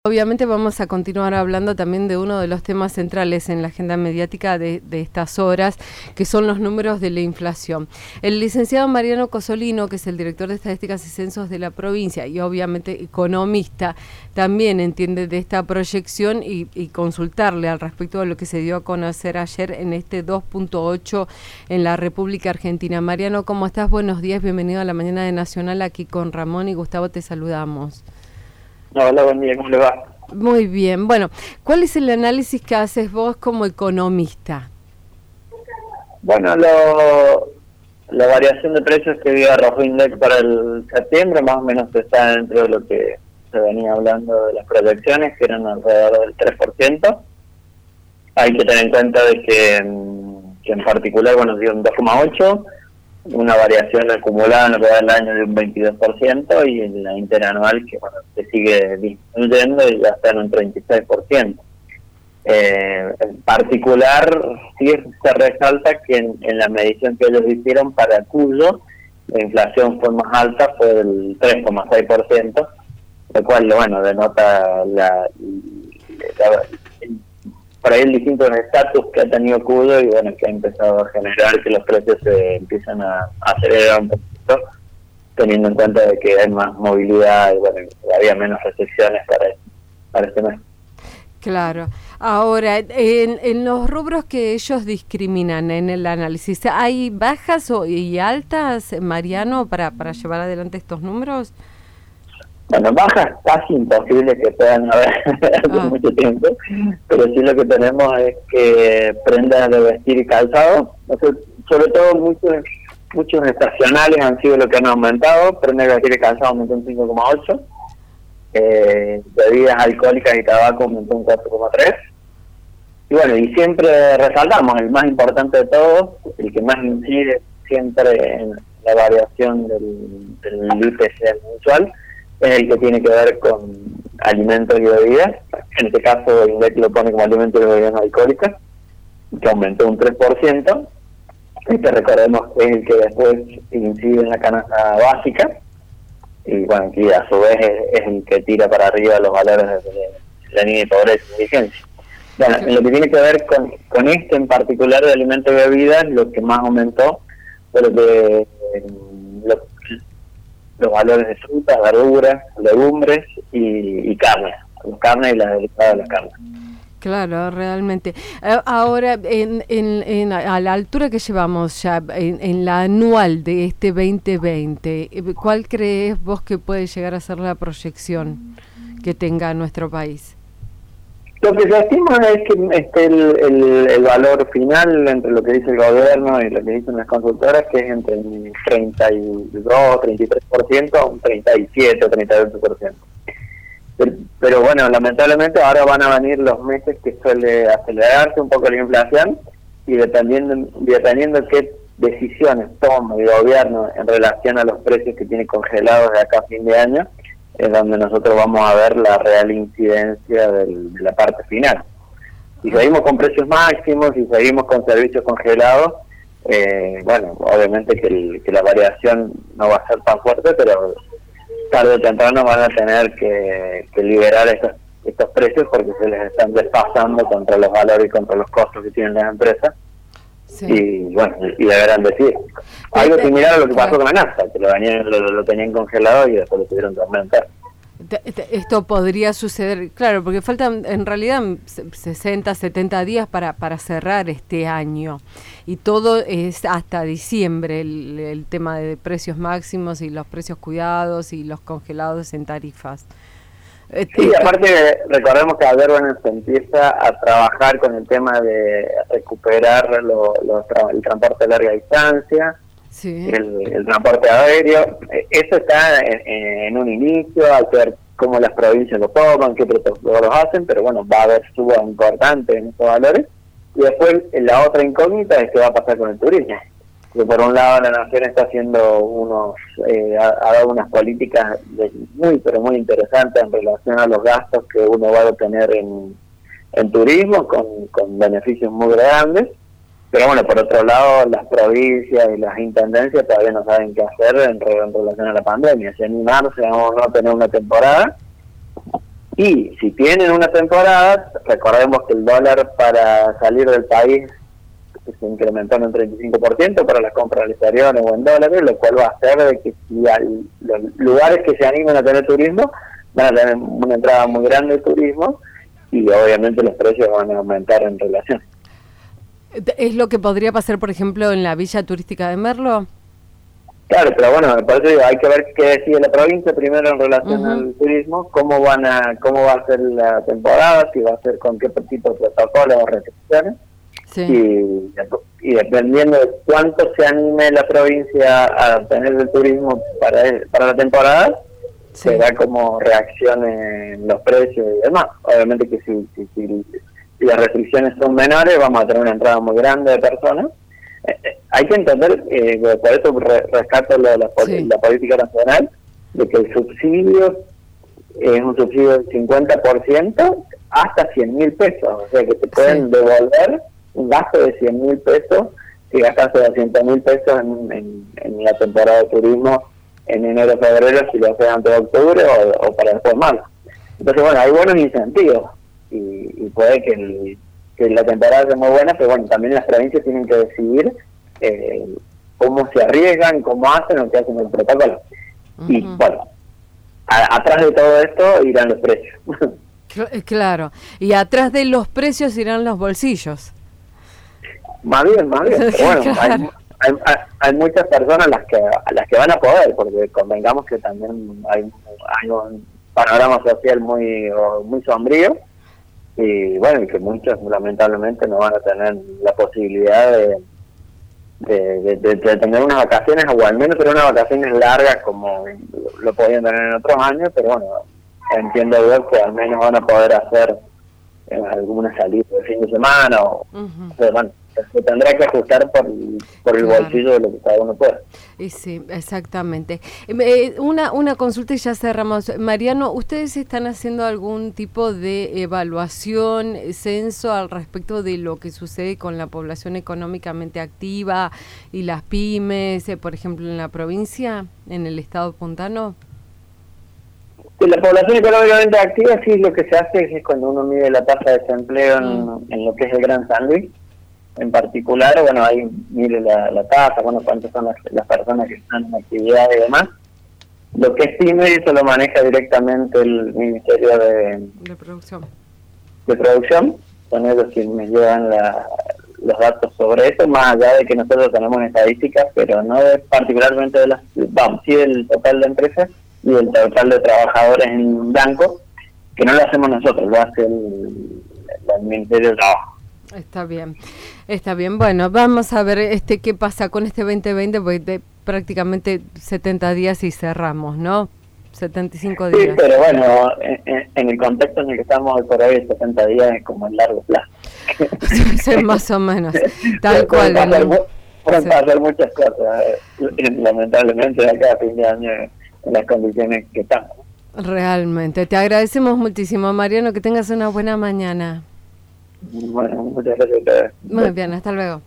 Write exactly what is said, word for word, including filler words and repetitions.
Obviamente vamos a continuar hablando también de uno de los temas centrales en la agenda mediática de, de estas horas, que son los números de la inflación. El licenciado Mariano Cosolino, que es el director de Estadísticas y Censos de la provincia y obviamente economista, también entiende de esta proyección y, y consultarle al respecto de lo que se dio a conocer ayer en este dos punto ocho en la República Argentina. Mariano, ¿cómo estás? Buenos días, bienvenido a la Mañana de Nacional. Aquí con Ramón y Gustavo te saludamos. Hola, buen día, ¿cómo le va? Muy bien. Bueno, ¿cuál es el análisis que haces vos como economista? Bueno, lo, la variación de precios que dio Arrofindex para el septiembre más o menos está dentro de lo que se venía hablando de las proyecciones, que eran alrededor del tres por ciento. Hay que tener en cuenta de que, que en particular, bueno, dio un dos coma ocho por ciento, una variación acumulada en lo que va del año de un veintidós por ciento y en la interanual que bueno se sigue disminuyendo y ya está en un treinta y seis por ciento. Eh, en particular sí se resalta que en, en la medición que ellos hicieron para Cuyo la inflación fue más alta, fue del tres coma seis por ciento, lo cual bueno denota la, la por ahí el distinto estatus que ha tenido Cuyo y bueno que ha empezado a generar que los precios se empiezan a, a acelerar un poquito, teniendo en cuenta de que hay más movilidad y bueno había menos restricciones para, para este mes. Claro. Ahora, en, en los rubros que ellos discriminan en el análisis, ¿hay bajas o, y altas, Mariano, para, para llevar adelante estos números? Bueno, bajas casi imposible que puedan haber hace ah. mucho tiempo, pero sí lo que tenemos es que prendas de vestir y calzado, o sea, sobre todo muchos muchos estacionales han sido lo que han aumentado, prendas de vestir y calzado aumentó un cinco coma ocho por ciento, eh, bebidas alcohólicas y tabaco aumentó un cuatro coma tres por ciento, y bueno, y siempre resaltamos, el más importante de todos, el que más incide siempre en la variación del, del I P C mensual, es el que tiene que ver con alimentos y bebidas. En este caso, el INDEC lo pone como alimentos y bebidas no alcohólicas, que aumentó un tres por ciento. Este recordemos que es el que después incide en la canasta básica, y bueno, que a su vez es, es el que tira para arriba los valores de, de la línea de pobreza y indigencia. Bueno, en lo que tiene que ver con, con este en particular de alimentos y bebidas, lo que más aumentó fue lo que... Eh, lo, los valores de frutas, verduras, legumbres y, y carne, la carne y la delicada de la carne. Claro, realmente. Ahora, en, en, en, a la altura que llevamos ya, en, en la anual de este veinte veinte, ¿cuál crees vos que puede llegar a ser la proyección que tenga nuestro país? Lo que se estima es que este, el, el, el valor final entre lo que dice el gobierno y lo que dicen las consultoras, que es entre un treinta y dos, treinta y tres por ciento a un treinta y siete, treinta y ocho por ciento. Pero, pero bueno, lamentablemente ahora van a venir los meses que suele acelerarse un poco la inflación y dependiendo, dependiendo qué decisiones toma el gobierno en relación a los precios que tiene congelados de acá a fin de año, es donde nosotros vamos a ver la real incidencia del, de la parte final. Si seguimos con precios máximos, si seguimos con servicios congelados, eh, bueno, obviamente que, el, que la variación no va a ser tan fuerte, pero tarde o temprano van a tener que, que liberar estos, estos precios porque se les están desfasando contra los valores y contra los costos que tienen las empresas. Sí. Y bueno, y deberán decir algo similar a lo que pasó con la nafta, que lo, venían, lo, lo tenían congelado y después lo tuvieron que aumentar. Esto podría suceder, claro, porque faltan en realidad sesenta, setenta días para, para cerrar este año y todo es hasta diciembre el, el tema de precios máximos y los precios cuidados y los congelados en tarifas. Sí, aparte recordemos que ayer bueno, se empieza a trabajar con el tema de recuperar lo, lo, el transporte de larga distancia, sí. el, el transporte aéreo. Eso está en, en un inicio, hay que ver cómo las provincias lo toman, qué protocolos hacen, pero bueno, va a haber suba importante en estos valores. Y después la otra incógnita es qué va a pasar con el turismo. Que por un lado la nación está haciendo unos, eh, ha, ha dado unas políticas de, muy pero muy interesantes en relación a los gastos que uno va a obtener en, en turismo con, con beneficios muy grandes, pero bueno, por otro lado las provincias y las intendencias todavía no saben qué hacer en, en relación a la pandemia, si animarse a no tener una temporada Y si tienen una temporada, recordemos que el dólar para salir del país se incrementó en un treinta y cinco por ciento para las compras al exterior o en dólares, lo cual va a hacer de que si hay los lugares que se animen a tener turismo van a tener una entrada muy grande de turismo y obviamente los precios van a aumentar en relación. ¿Es lo que podría pasar, por ejemplo, en la villa turística de Merlo? Claro, pero bueno, me parece que hay que ver qué decide la provincia primero en relación uh-huh. al turismo, cómo van a cómo va a ser la temporada, si va a ser con qué tipo de protocolos o restricciones. Sí. Y, y dependiendo de cuánto se anime la provincia a tener el turismo para el, para la temporada, sí. se da como reacciones en los precios y demás. Obviamente que si, si, si, si las restricciones son menores, vamos a tener una entrada muy grande de personas. Eh, eh, hay que entender, eh, por eso re, rescato la, la, sí. la política nacional, de que el subsidio es un subsidio del cincuenta por ciento hasta cien mil pesos, o sea que te pueden sí. devolver un gasto de cien mil pesos si gastaste doscientos mil pesos en, en, en la temporada de turismo en enero febrero, si lo haces antes de octubre o, o para después marzo. Entonces bueno, hay buenos incentivos y, y puede que, el, que la temporada sea muy buena, pero bueno, también las provincias tienen que decidir eh, cómo se arriesgan, cómo hacen o qué hacen el protocolo. Uh-huh. Y bueno, a, atrás de todo esto irán los precios. Claro, y atrás de los precios irán los bolsillos. Más bien, más bien. Pero bueno, claro. hay, hay, hay muchas personas las que a las que van a poder, porque convengamos que también hay, hay un panorama social muy muy sombrío y bueno, y que muchos lamentablemente no van a tener la posibilidad de de, de, de, de tener unas vacaciones, o al menos tener unas vacaciones largas como lo podían tener en otros años, pero bueno, entiendo yo que al menos van a poder hacer eh, alguna salida de fin de semana o, uh-huh. o sea, bueno, se tendrá que ajustar por, por el claro. bolsillo de lo que cada uno pueda. Y sí, exactamente. Eh, una, una consulta y ya cerramos. Mariano, ¿ustedes están haciendo algún tipo de evaluación, censo al respecto de lo que sucede con la población económicamente activa y las pymes, eh, por ejemplo, en la provincia, en el estado puntano? La población económicamente activa sí, lo que se hace es cuando uno mide la tasa de desempleo en, mm. en lo que es el Gran San Luis. En particular, bueno, ahí mire la, la tasa, bueno, cuántas son las, las personas que están en actividad y demás. Lo que es pyme, eso lo maneja directamente el Ministerio de, de Producción. De Producción, son ellos quienes me llevan la, los datos sobre eso, más allá de que nosotros tenemos estadísticas, pero no de, particularmente de las, vamos, sí del total de empresas y del total de trabajadores en blanco, que no lo hacemos nosotros, lo hace el, el Ministerio de Trabajo. Está bien, está bien. Bueno, vamos a ver este qué pasa con este veinte veinte, porque de prácticamente setenta días y cerramos, ¿no? setenta y cinco días. Sí, pero bueno, en, en el contexto en el que estamos hoy por hoy, setenta días es como el largo plazo. Sí, más o menos, tal cual. Pueden pasar, ¿no? Pueden sí. pasar muchas cosas, lamentablemente, de acá a fin de año, en las condiciones que estamos. Realmente, te agradecemos muchísimo, Mariano, que tengas una buena mañana. Bueno, muchas gracias a ustedes. Muy bien, hasta luego.